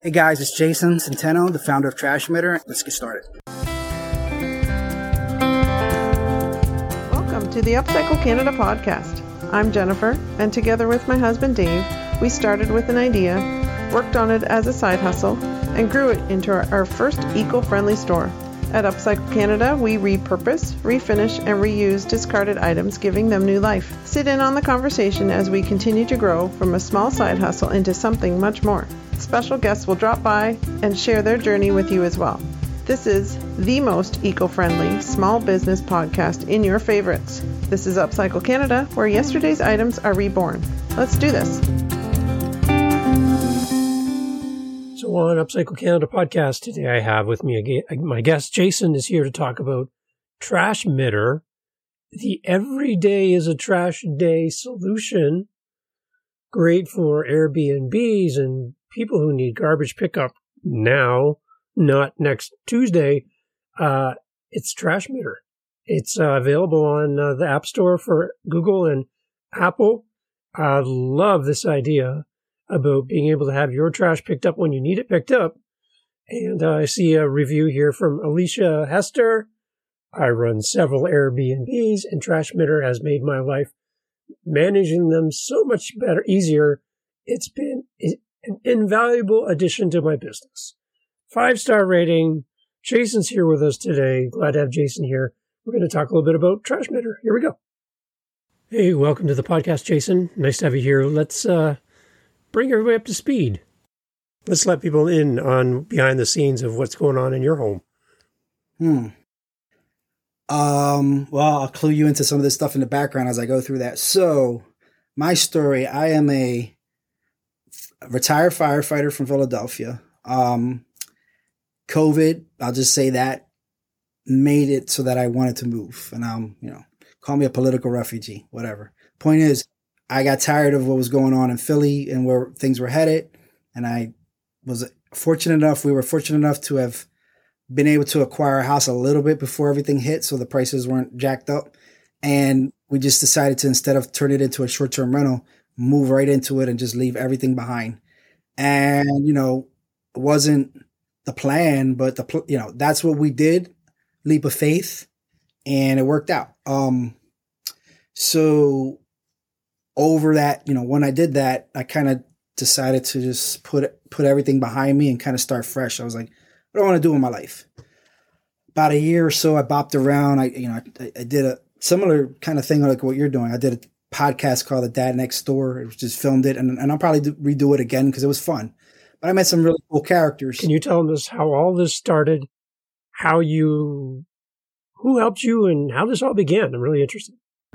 Hey guys, it's Jason Centeno, the founder of Trash Emitter. Let's get started. Welcome to the Upcycle Canada podcast. I'm Jennifer, and together with my husband Dave, we started with an idea, worked on it as a side hustle, and grew it into our first eco-friendly store. At Upcycle Canada, we repurpose, refinish, and reuse discarded items, giving them new life. Sit in on the conversation as we continue to grow from a small side hustle into something much more. Special guests will drop by and share their journey with you as well. This is the most eco-friendly small business podcast in your favorites. This is Upcycle Canada, where yesterday's items are reborn. Let's do this. So on Upcycle Canada podcast today, I have with me my guest Jason is here to talk about Trash Emitter, the everyday is a trash day solution, great for Airbnbs and people who need garbage pickup now, not next Tuesday. It's Trash Emitter. It's available on the App Store for Google and Apple. I love this idea about being able to have your trash picked up when you need it picked up. And I see a review here from Alicia Hester. I run several Airbnbs, and Trash Emitter has made my life managing them so much better, easier. It's been an invaluable addition to my business. 5-star rating. Jason's here with us today. Glad to have Jason here. We're going to talk a little bit about Trash Emitter. Here we go. Hey, welcome to the podcast, Jason. Nice to have you here. Let's bring everybody up to speed. Let's let people in on behind the scenes of what's going on in your home. Well, I'll clue you into some of this stuff in the background as I go through that. So, my story, I am a retired firefighter from Philadelphia. COVID, I'll just say that, made it so that I wanted to move. And call me a political refugee, whatever. Point is, I got tired of what was going on in Philly and where things were headed. And we were fortunate enough to have been able to acquire a house a little bit before everything hit, so the prices weren't jacked up. And we just decided to, instead of turn it into a short-term rental, move right into it and just leave everything behind. And, it wasn't the plan, but that's what we did. Leap of faith, and it worked out. So over that, when I did that, I kind of decided to just put everything behind me and kind of start fresh. I was like, what do I want to do in my life? About a year or so, I bopped around. I did a similar kind of thing like what you're doing. I did a podcast called The Dad Next Door. It was just filmed it, and I'll probably redo it again because it was fun. But I met some really cool characters. Can you tell us how all this started, who helped you, and how this all began? I'm really interested.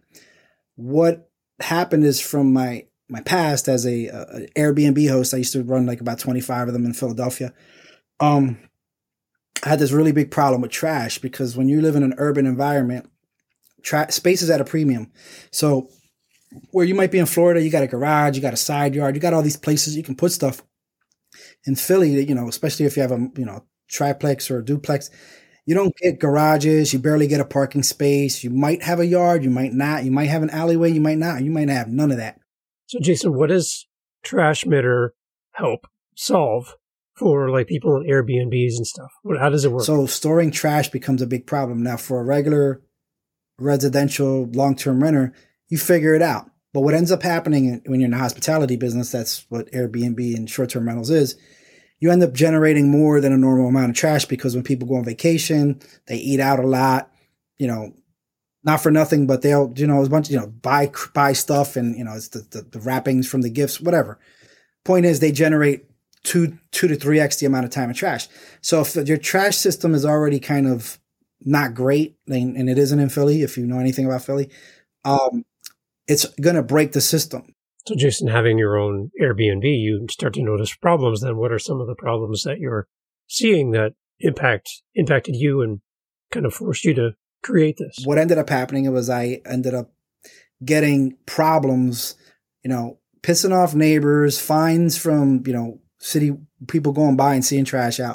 What happened is, from my past as a Airbnb host, I used to run like about 25 of them in Philadelphia. I had this really big problem with trash because when you live in an urban environment, space is at a premium. So where you might be in Florida, you got a garage, you got a side yard, you got all these places you can put stuff. In Philly, especially if you have a triplex or a duplex, you don't get garages. You barely get a parking space. You might have a yard. You might not. You might have an alleyway. You might not. You might have none of that. So, Jason, what does Trash Emitter help solve for like people in Airbnbs and stuff? How does it work? So storing trash becomes a big problem. Now, for a regular residential long-term renter, you figure it out. But what ends up happening when you're in the hospitality business, that's what Airbnb and short-term rentals is, you end up generating more than a normal amount of trash because when people go on vacation, they eat out a lot, not for nothing, but they'll, a bunch, buy stuff and, it's the wrappings from the gifts, whatever. Point is, they generate 2 to 3x the amount of time of trash. So if your trash system is already kind of not great, and it isn't in Philly, if you know anything about Philly, it's going to break the system. So, Jason, having your own Airbnb, you start to notice problems. Then what are some of the problems that you're seeing that impacted you and kind of forced you to create this? What ended up happening was I ended up getting problems, pissing off neighbors, fines from, city people going by and seeing trash out.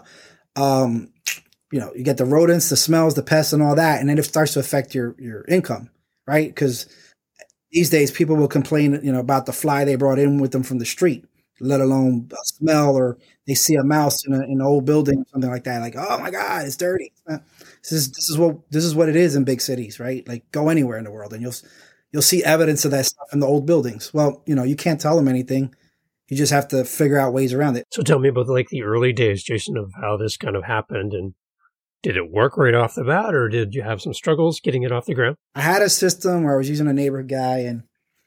You get the rodents, the smells, the pests and all that. And then it starts to affect your income, right? Because these days people will complain, about the fly they brought in with them from the street. let alone a smell, or they see a mouse in an old building or something like that. Like, oh my God, it's dirty. This is what it is in big cities, right? Like, go anywhere in the world and you'll see evidence of that stuff in the old buildings. Well, you can't tell them anything. You just have to figure out ways around it. So tell me about like the early days, Jason, of how this kind of happened, and did it work right off the bat, or did you have some struggles getting it off the ground? I had a system where I was using a neighborhood guy, and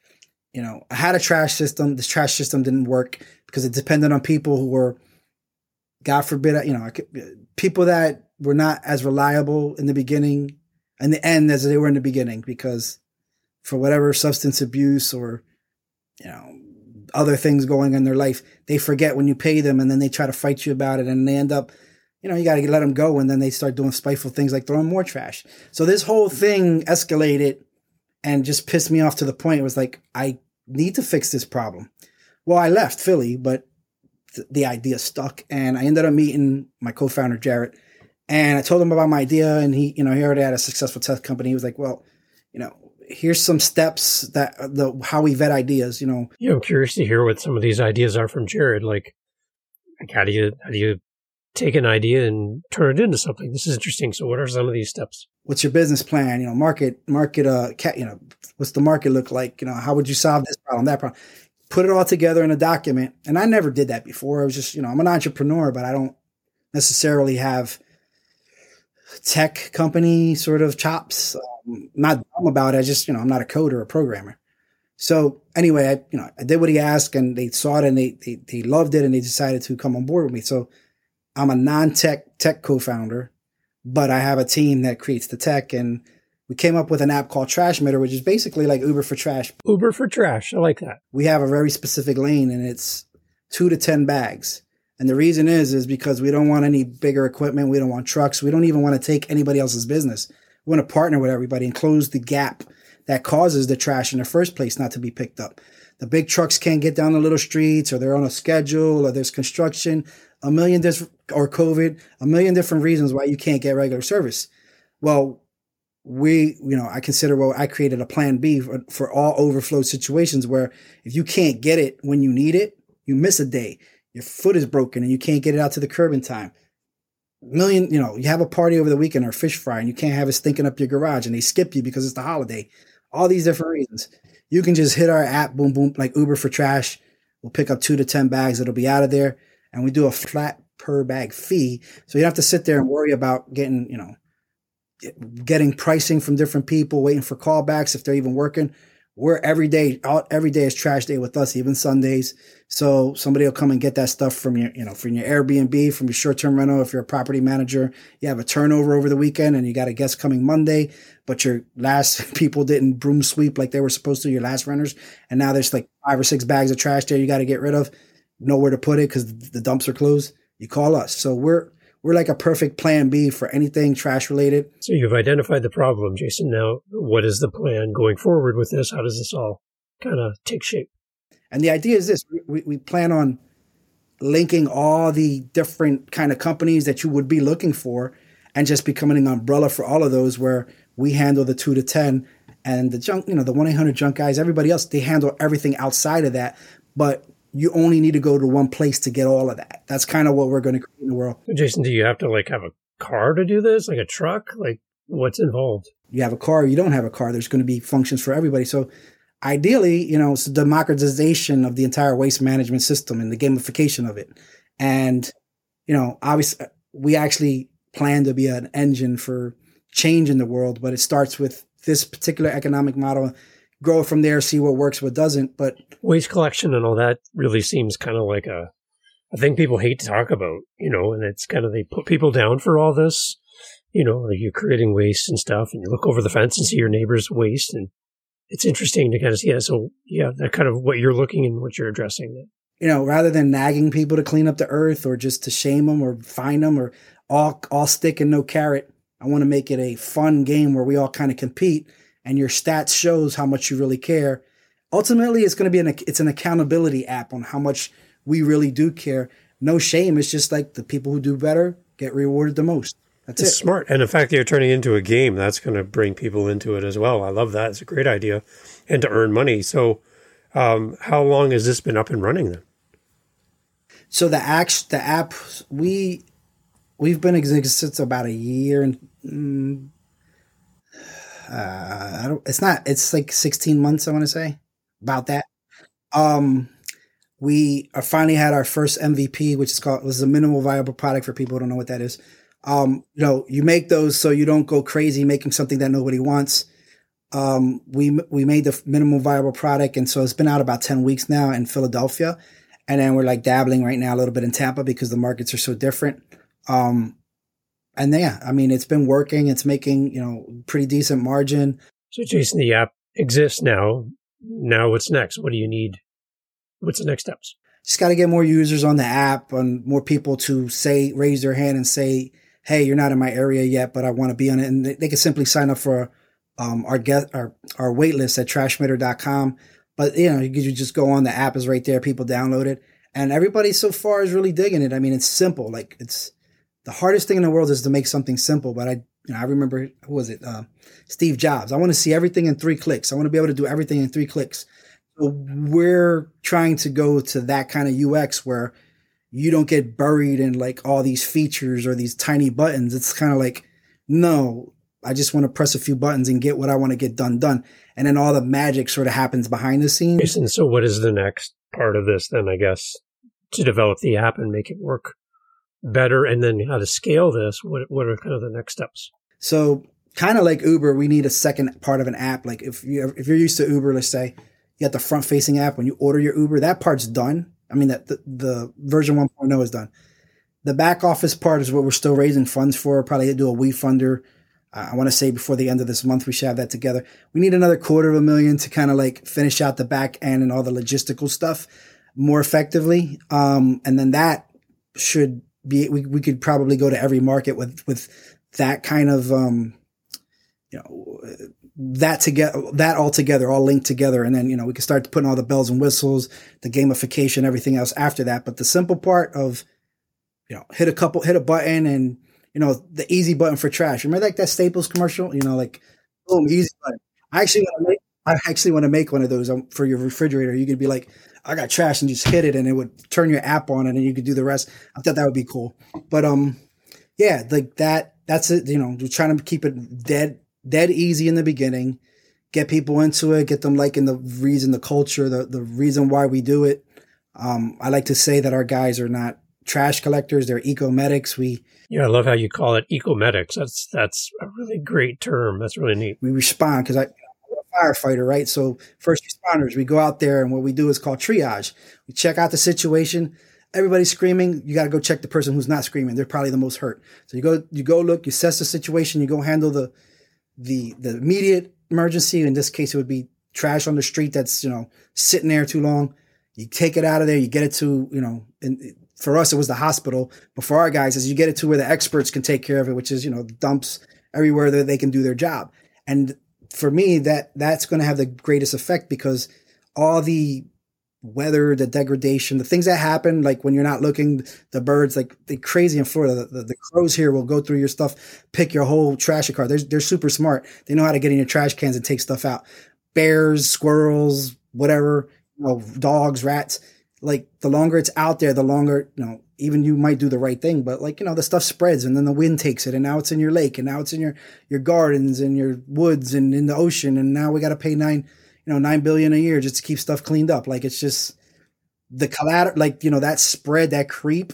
I had a trash system. This trash system didn't work because it depended on people who were, God forbid, people that were not as reliable in the beginning and the end as they were in the beginning, because for whatever substance abuse or, other things going on in their life, they forget when you pay them, and then they try to fight you about it, and they end up, you got to let them go, and then they start doing spiteful things like throwing more trash. So this whole thing escalated and just pissed me off to the point it was like, I need to fix this problem. Well, I left Philly, but the idea stuck, and I ended up meeting my co-founder, Jarrett, and I told him about my idea, and he already had a successful tech company. He was like, well, here's some steps that how we vet ideas, Yeah, I'm curious to hear what some of these ideas are from Jared. Like how do you take an idea and turn it into something? This is interesting. So what are some of these steps? What's your business plan? Market, what's the market look like? How would you solve this problem, that problem? Put it all together in a document. And I never did that before. I was just, I'm an entrepreneur, but I don't necessarily have tech company sort of chops. Not dumb about it. I just, I'm not a coder or a programmer. So anyway, I did what he asked, and they saw it, and they loved it, and they decided to come on board with me. So I'm a non-tech co-founder, but I have a team that creates the tech, and we came up with an app called Trashmitter, which is basically like Uber for trash. Uber for trash. I like that. We have a very specific lane, and it's 2 to 10 bags. And the reason is because we don't want any bigger equipment. We don't want trucks. We don't even want to take anybody else's business. We want to partner with everybody and close the gap that causes the trash in the first place not to be picked up. The big trucks can't get down the little streets, or they're on a schedule, or there's construction, or COVID, a million different reasons why you can't get regular service. Well, I created a plan B for all overflow situations where if you can't get it when you need it, you miss a day, your foot is broken and you can't get it out to the curb in time. You have a party over the weekend or fish fry and you can't have it stinking up your garage and they skip you because it's the holiday. All these different reasons. You can just hit our app, boom, boom, like Uber for trash. We'll pick up 2 to 10 bags. It'll be out of there. And we do a flat per bag fee. So you don't have to sit there and worry about getting pricing from different people, waiting for callbacks if they're even working. We're every day is trash day with us, even Sundays. So somebody will come and get that stuff from your Airbnb, from your short-term rental. If you're a property manager, you have a turnover over the weekend and you got a guest coming Monday, but your last people didn't broom sweep like they were supposed to, your last renters. And now there's like 5 or 6 bags of trash there you got to get rid of. Nowhere to put it because the dumps are closed. You call us. So we're like a perfect plan B for anything trash related. So you've identified the problem, Jason. Now, what is the plan going forward with this? How does this all kind of take shape? And the idea is this. We plan on linking all the different kind of companies that you would be looking for and just becoming an umbrella for all of those, where we handle the 2 to 10 and the junk, the 1-800 junk guys, everybody else, they handle everything outside of that. But you only need to go to one place to get all of that. That's kind of what we're going to create in the world. So Jason, do you have to have a car to do this? Like a truck? Like what's involved? You have a car, you don't have a car. There's going to be functions for everybody. So ideally, it's the democratization of the entire waste management system and the gamification of it. And, obviously we actually plan to be an engine for change in the world, but it starts with this particular economic model. Grow from there, see what works, what doesn't. But waste collection and all that really seems kind of like a thing people hate to talk about, and it's kind of, they put people down for all this, like you're creating waste and stuff, and you look over the fence and see your neighbor's waste, and it's interesting to kind of see that. So yeah, that kind of what you're looking and what you're addressing. Rather than nagging people to clean up the earth or just to shame them or fine them or all stick and no carrot, I want to make it a fun game where we all kind of compete. And your stats shows how much you really care. Ultimately, it's going to be it's an accountability app on how much we really do care. No shame. It's just like the people who do better get rewarded the most. That's it. It's smart. And the fact that you're turning it into a game, that's going to bring people into it as well. I love that. It's a great idea. And to earn money. So how long has this been up and running then? So the app, we've been existing about a year, and it's like 16 months, I want to say, about that. Um, we finally had our first MVP, which was a minimal viable product for people who don't know what that is. You make those so you don't go crazy making something that nobody wants. We made the minimal viable product, and so it's been out about 10 weeks now in Philadelphia, and then we're like dabbling right now a little bit in Tampa because the markets are so different. And yeah, I mean, it's been working. It's making, pretty decent margin. So Jason, the app exists now. Now what's next? What do you need? What's the next steps? Just got to get more users on the app and more people to raise their hand and say, hey, you're not in my area yet, but I want to be on it. And they can simply sign up for our wait list at trashmitter.com. But, you just go on, the app is right there. People download it. And everybody so far is really digging it. I mean, it's simple. Like, it's the hardest thing in the world is to make something simple. But I remember, who was it? Steve Jobs. I want to see everything in 3 clicks. I want to be able to do everything in 3 clicks. So we're trying to go to that kind of UX where you don't get buried in like all these features or these tiny buttons. It's kind of like, no, I just want to press a few buttons and get what I want to get done. And then all the magic sort of happens behind the scenes. Jason, so what is the next part of this then, I guess, to develop the app and make it work better? And then how to scale this? What are kind of the next steps? So kind of like Uber, we need a second part of an app. Like if you're used to Uber, let's say you got the front facing app when you order your Uber, that part's done. I mean, that the version 1.0 is done. The back office part is what we're still raising funds for. Probably do a WeFunder. I want to say before the end of this month, we should have that together. We need another $250,000 to kind of like finish out the back end and all the logistical stuff more effectively. And then that should be, we could probably go to every market with that kind of, that all together, all linked together. And then, we can start putting all the bells and whistles, the gamification, everything else after that. But the simple part of, hit a button and, the easy button for trash. Remember like that Staples commercial, like boom, easy button. I actually want to make one of those for your refrigerator. You could be like, I got trash, and just hit it and it would turn your app on and then you could do the rest. I thought that would be cool. But, yeah, like that's it. We're trying to keep it dead easy in the beginning, get people into it, get them liking the culture, the reason why we do it. I like to say that our guys are not trash collectors. They're eco-medics. I love how you call it eco-medics. That's a really great term. That's really neat. We respond because I'm a firefighter, right? So first responders, we go out there and what we do is called triage. We check out the situation. Everybody's screaming. You got to go check the person who's not screaming. They're probably the most hurt. So you go look, you assess the situation, you go handle the immediate emergency. In this case, it would be trash on the street that's, sitting there too long. You take it out of there, you get it to, and for us, it was the hospital. But for our guys, is you get it to where the experts can take care of it, which is, dumps everywhere that they can do their job. And for me, that's going to have the greatest effect because all the weather, the degradation, the things that happen, like when you're not looking, the birds, like they're crazy in Florida. The crows here will go through your stuff, pick your whole trash car. They're super smart. They know how to get in your trash cans and take stuff out. Bears, squirrels, whatever, dogs, rats. Like the longer it's out there, the longer, even you might do the right thing, but like, the stuff spreads and then the wind takes it and now it's in your lake and now it's in your gardens and your woods and in the ocean. And now we got to pay $9 billion a year just to keep stuff cleaned up. Like it's just the collateral, like, that spread, that creep,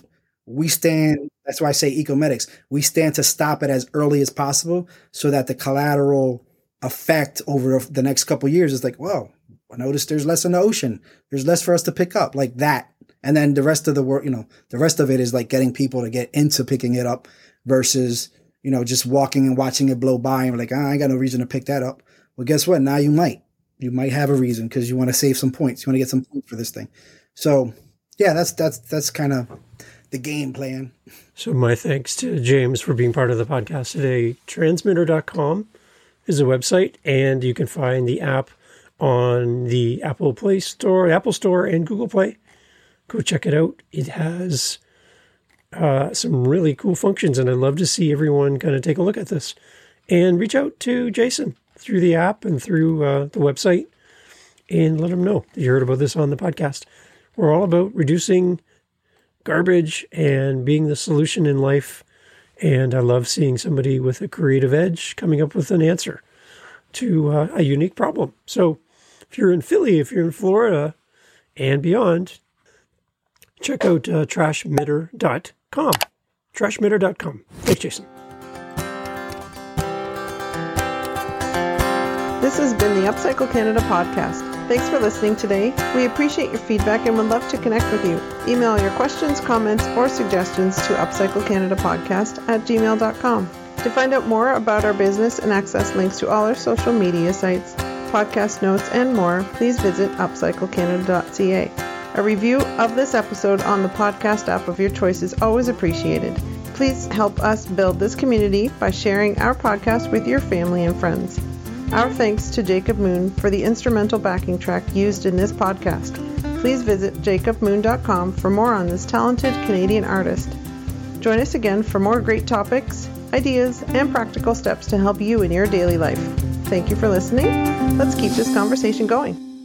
that's why I say eco-medics. We stand to stop it as early as possible so that the collateral effect over the next couple of years is like, whoa, I noticed there's less in the ocean. There's less for us to pick up like that. And then the rest of the work, the rest of it is like getting people to get into picking it up versus, just walking and watching it blow by and like, I ain't got no reason to pick that up. Well, guess what? Now you might have a reason because you want to save some points. You want to get some points for this thing. So yeah, that's kind of the game plan. So my thanks to James for being part of the podcast today. Transmitter.com is a website and you can find the app on the Apple Store and Google Play. Go check it out. It has some really cool functions, and I'd love to see everyone kind of take a look at this and reach out to Jason through the app and through the website and let him know that you heard about this on the podcast. We're all about reducing garbage and being the solution in life. And I love seeing somebody with a creative edge coming up with an answer to a unique problem. So if you're in Philly, if you're in Florida and beyond, check out trashmitter.com. Trashmitter.com. Thanks, Jason. This has been the Upcycle Canada podcast. Thanks for listening today. We appreciate your feedback and would love to connect with you. Email your questions, comments, or suggestions to upcyclecanadapodcast@gmail.com. To find out more about our business and access links to all our social media sites, podcast notes, and more, please visit upcyclecanada.ca. A review of this episode on the podcast app of your choice is always appreciated. Please help us build this community by sharing our podcast with your family and friends. Our thanks to Jacob Moon for the instrumental backing track used in this podcast. Please visit jacobmoon.com for more on this talented Canadian artist. Join us again for more great topics, ideas, and practical steps to help you in your daily life. Thank you for listening. Let's keep this conversation going.